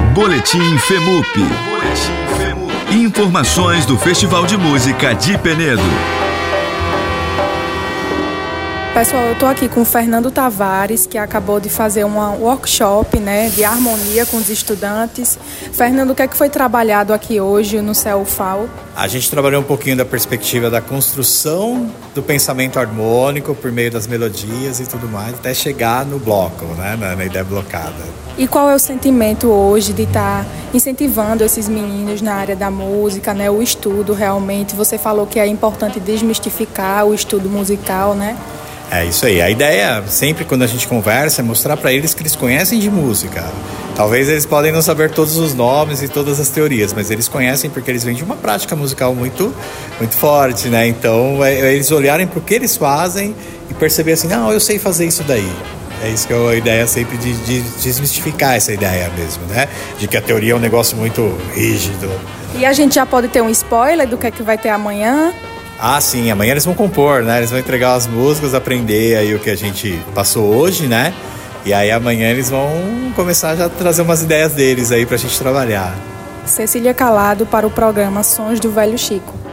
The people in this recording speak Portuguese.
Boletim FEMUP. Informações do Festival de Música de Penedo. Pessoal, eu estou aqui com o Fernando Tavares, que acabou de fazer um workshop, de harmonia com os estudantes. Fernando, o que é que foi trabalhado aqui hoje no CEUFAL? A gente trabalhou um pouquinho da perspectiva da construção do pensamento harmônico por meio das melodias e tudo mais, até chegar no bloco, na ideia blocada. E qual é o sentimento hoje de estar incentivando esses meninos na área da música, o estudo realmente? Você falou que é importante desmistificar o estudo musical, É isso aí. A ideia, sempre quando a gente conversa, é mostrar para eles que eles conhecem de música. Talvez eles podem não saber todos os nomes e todas as teorias, mas eles conhecem porque eles vêm de uma prática musical muito, muito forte, Então, eles olharem para o que eles fazem e perceber assim, não, eu sei fazer isso daí. É isso que é a ideia sempre de desmistificar essa ideia mesmo, De que a teoria é um negócio muito rígido. E a gente já pode ter um spoiler do que é que vai ter amanhã? Ah, sim, amanhã eles vão compor, Eles vão entregar as músicas, aprender aí o que a gente passou hoje, E aí amanhã eles vão começar já a trazer umas ideias deles aí pra gente trabalhar. Cecília Calado para o programa Sons do Velho Chico.